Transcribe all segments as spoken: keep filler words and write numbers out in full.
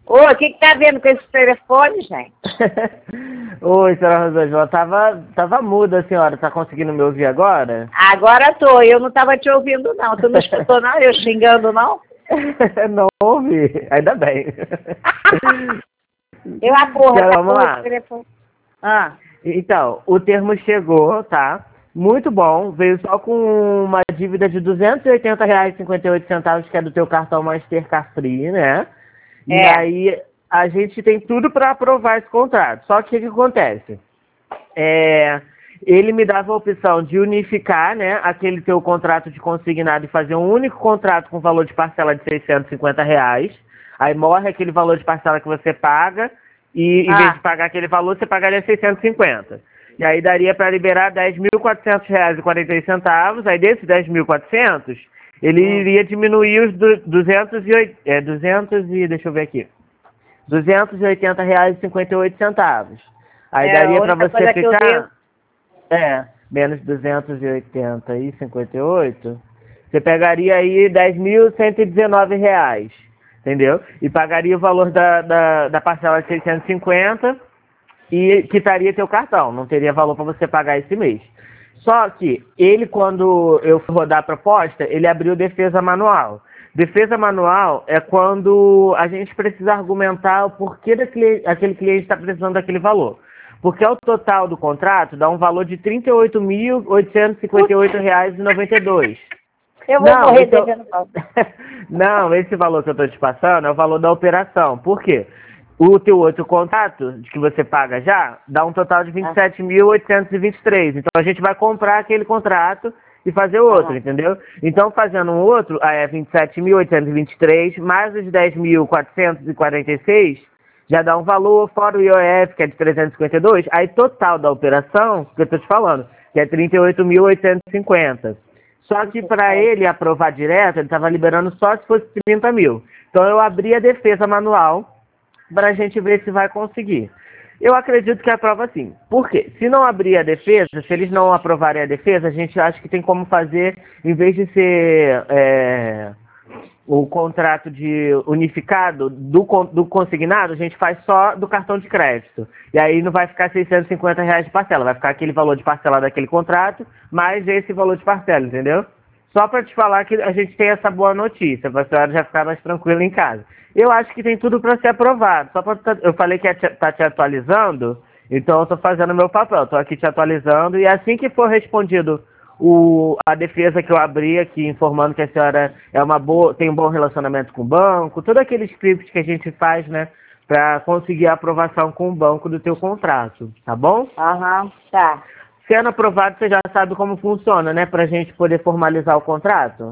Ô, o que que tá vendo com esse telefone, gente? Oi, senhora Rosângela, tava, tava muda a senhora, tá conseguindo me ouvir agora? Agora tô, eu não tava te ouvindo não, tu não escutou não, eu xingando não? Não ouvi, ainda bem. Eu acordo, Senhora, vamos acordo lá. o telefone. Ah, Então, o termo chegou, tá? Muito bom, veio só com uma dívida de duzentos e oitenta reais e cinquenta e oito centavos, que é do teu cartão Mastercard Free, né? E É. aí a gente tem tudo para aprovar esse contrato. Só que o que, que acontece? É, ele me dava a opção de unificar, né, aquele teu contrato de consignado e fazer um único contrato com valor de parcela de seiscentos e cinquenta reais. Aí morre aquele valor de parcela que você paga e em Ah. vez de pagar aquele valor, você pagaria seiscentos e cinquenta. E aí daria para liberar dez mil e quatrocentos reais e quarenta e oito centavos. Aí desses dez mil e quatrocentos, ele Hum. iria diminuir os du- duzentos e oitenta, é, duzentos e, deixa eu ver aqui, duzentos e oitenta reais e cinquenta e oito centavos. Aí É, daria a para única você coisa que eu ficar, é, menos duzentos e oitenta e cinquenta e oito, você pegaria aí dez mil cento e dezenove reais, entendeu? E pagaria o valor da, da, da parcela de seiscentos e cinquenta e quitaria teu cartão, não teria valor para você pagar esse mês. Só que ele, quando eu fui rodar a proposta, ele abriu defesa manual. Defesa manual é quando a gente precisa argumentar o porquê daquele, aquele cliente está precisando daquele valor. Porque o total do contrato dá um valor de trinta e oito mil oitocentos e cinquenta e oito reais e noventa e dois. Eu vou Não, morrer então... devendo pau. Não, esse valor que eu estou te passando é o valor da operação. Por quê? O teu outro contrato, de que você paga já, dá um total de vinte e sete mil oitocentos e vinte e três. Então a gente vai comprar aquele contrato e fazer outro, Aham. entendeu? Então fazendo um outro, aí é vinte e sete mil oitocentos e vinte e três, mais os dez mil quatrocentos e quarenta e seis, já dá um valor, fora o I O F, que é de trezentos e cinquenta e dois, aí total da operação, que eu estou te falando, que é trinta e oito mil oitocentos e cinquenta. Só que para ele aprovar direto, ele estava liberando só se fosse trinta mil. Então eu abri a defesa manual para a gente ver se vai conseguir. Eu acredito que aprova sim. Por quê? Se não abrir a defesa, se eles não aprovarem a defesa, a gente acha que tem como fazer, em vez de ser é, o contrato de unificado do, do consignado, a gente faz só do cartão de crédito. E aí não vai ficar seiscentos e cinquenta reais de parcela, vai ficar aquele valor de parcela daquele contrato, mais esse valor de parcela, entendeu? Só para te falar que a gente tem essa boa notícia, para a senhora já ficar mais tranquila em casa. Eu acho que tem tudo para ser aprovado. Só pra, eu falei que ia te, tá te atualizando, então eu estou fazendo o meu papel. Estou aqui te atualizando e assim que for respondido o, a defesa que eu abri aqui, informando que a senhora é uma boa, tem um bom relacionamento com o banco, todo aquele script que a gente faz, né, para conseguir a aprovação com o banco do teu contrato, tá bom? Aham, tá. Sendo aprovado, você já sabe como funciona, né, para a gente poder formalizar o contrato?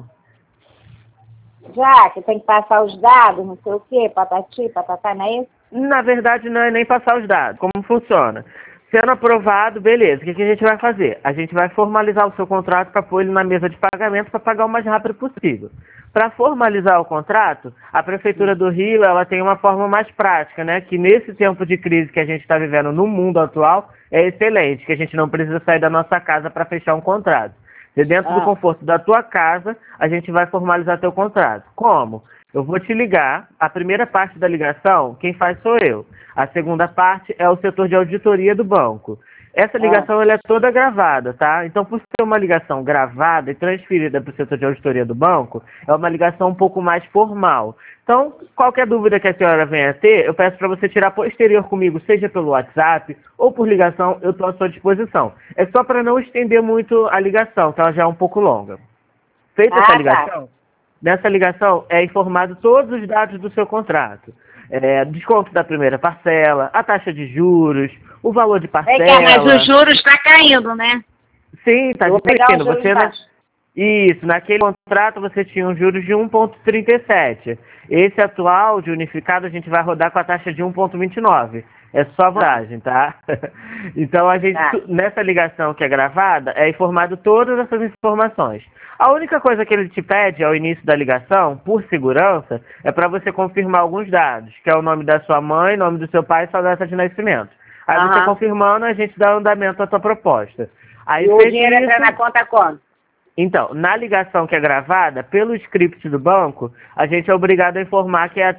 Já que tem que passar os dados, não sei o quê, patati, patatá, não é isso? Na verdade, não é nem passar os dados. Como funciona? Sendo aprovado, beleza. O que, que a gente vai fazer? A gente vai formalizar o seu contrato para pôr ele na mesa de pagamento para pagar o mais rápido possível. Para formalizar o contrato, a Prefeitura do Rio ela tem uma forma mais prática, né? Que nesse tempo de crise que a gente está vivendo no mundo atual, é excelente, que a gente não precisa sair da nossa casa para fechar um contrato. De dentro do Ah. conforto da tua casa, a gente vai formalizar teu contrato. Como? Eu vou te ligar, a primeira parte da ligação, quem faz sou eu. A segunda parte é o setor de auditoria do banco. Essa ligação ela é toda gravada, tá? Então, por ser uma ligação gravada e transferida para o setor de auditoria do banco, é uma ligação um pouco mais formal. Então, qualquer dúvida que a senhora venha a ter, eu peço para você tirar posterior comigo, seja pelo WhatsApp ou por ligação, eu estou à sua disposição. É só para não estender muito a ligação, que ela já é um pouco longa. Feita Ah, essa tá. ligação, nessa ligação é informado todos os dados do seu contrato. É, desconto da primeira parcela, a taxa de juros, o valor de parcela. É que, mas os juros está caindo, né? Sim, está Eu vou pegar os diminuindo. juros Você na- baixos. Isso, naquele contrato você tinha um juros de um vírgula trinta e sete. Esse atual de unificado a gente vai rodar com a taxa de um vírgula vinte e nove. É só vantagem, tá? Então a gente, Tá. nessa ligação que é gravada, é informado todas essas informações. A única coisa que ele te pede ao início da ligação, por segurança, é para você confirmar alguns dados, que é o nome da sua mãe, nome do seu pai e sua data de nascimento. Aí você Aham. confirmando, a gente dá andamento à tua proposta. Aí E o feito dinheiro entra isso, na conta quando? então, na ligação que é gravada, pelo script do banco, a gente é obrigado a informar que é até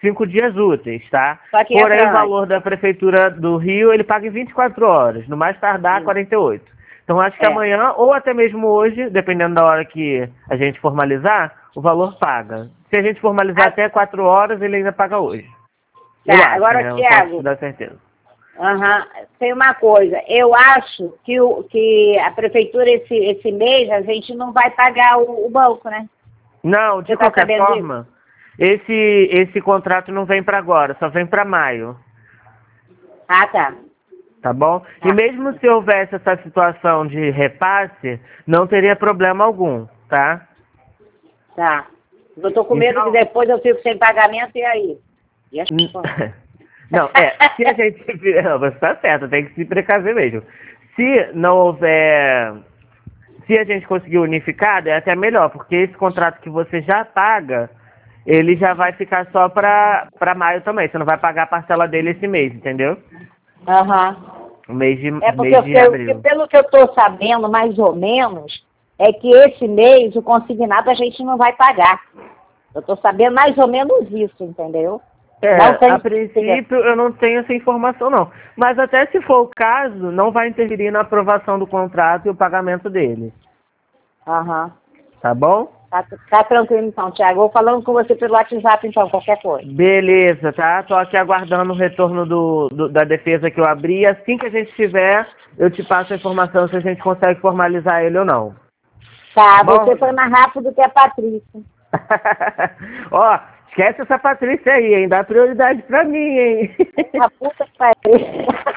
cinco dias úteis, tá? Só que Porém, entra o valor da Prefeitura do Rio, ele paga em vinte e quatro horas, no mais tardar Hum. quarenta e oito. Então, acho que É. amanhã, ou até mesmo hoje, dependendo da hora que a gente formalizar, o valor paga. Se a gente formalizar Ah. até quatro horas, ele ainda paga hoje. Tá, Eu acho, agora, né? Não Tiago. posso te dar certeza. Aham. Tem uma coisa, eu acho que, o, que a prefeitura esse, esse mês a gente não vai pagar o, o banco, né? Não, de Você tá qualquer sabendo forma, esse, esse contrato não vem para agora, só vem para maio, Ah, tá. tá bom? Tá. E mesmo se houvesse essa situação de repasse, não teria problema algum, tá? Tá. Eu tô com medo Então- que depois eu fico sem pagamento e aí? E as N- contas? Não, é, se a gente... Não, você tá certo, tem que se precaver mesmo. Se não houver... Se a gente conseguir unificado, é até melhor, porque esse contrato que você já paga, ele já vai ficar só para para maio também. Você não vai pagar a parcela dele esse mês, entendeu? Aham. O mês de, É porque, mês eu, de eu- abril. pelo que eu tô sabendo, mais ou menos, é que esse mês o consignado a gente não vai pagar. Eu tô sabendo mais ou menos isso, entendeu? É, Não tem- a princípio eu não tenho essa informação não. Mas até se for o caso, não vai interferir na aprovação do contrato e o pagamento dele. Aham. Tá bom? Tá, tá tranquilo então, Thiago. Vou falando com você pelo WhatsApp então, qualquer coisa. Beleza, tá? Tô aqui aguardando o retorno do, do- da defesa que eu abri. Assim que a gente tiver, eu te passo a informação se a gente consegue formalizar ele ou não. Tá, Tá bom? você foi mais rápido que a Patrícia. Ó, esquece essa Patrícia aí, hein? Dá prioridade pra mim, hein? A puta que pariu.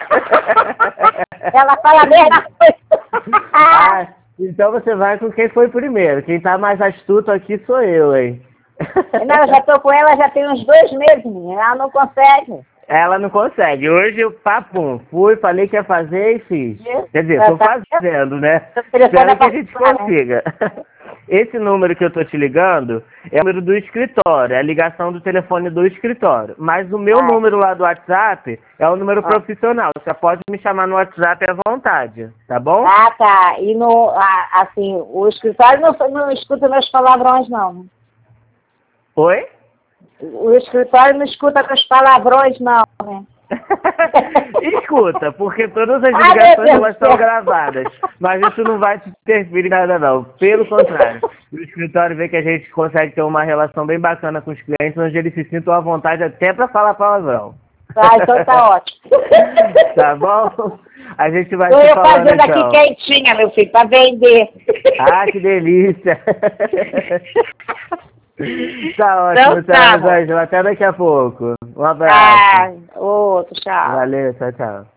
Ela fala a mesma coisa. Ah, então você vai com quem foi primeiro. Quem tá mais astuto aqui sou eu, hein? Não, eu já tô com ela já tem uns dois meses, menina. Ela não consegue. Ela não consegue. Hoje eu, papum, fui, falei que ia fazer e fiz. Quer dizer, tô Tá- fazendo, né? Seu telefone Espero é que a gente particular, né? consiga. Esse número que eu tô te ligando é o número do escritório, é a ligação do telefone do escritório. Mas o meu Ah. número lá do WhatsApp é o número Ah. profissional. Você pode me chamar no WhatsApp à vontade, tá bom? Ah, tá. E no, ah, assim, o escritório não, não escuta meus palavrões, não. Oi? O escritório não escuta meus palavrões, não, né? Escuta, porque todas as Ai, ligações meu Deus elas do são céu. gravadas. Mas isso não vai te interferir em nada, não. Pelo contrário. O escritório vê que a gente consegue ter uma relação bem bacana com os clientes, onde eles se sintam à vontade até para falar palavrão. Ah, então tá ótimo. Tá bom? A gente vai Tô se eu falando fazendo então. aqui quentinha, meu filho, pra vender. Ah, que delícia. Tá ótimo, Então tá, Sérgio. Até daqui a pouco. Um abraço. Ah, outro, tchau. Valeu, tchau, tchau.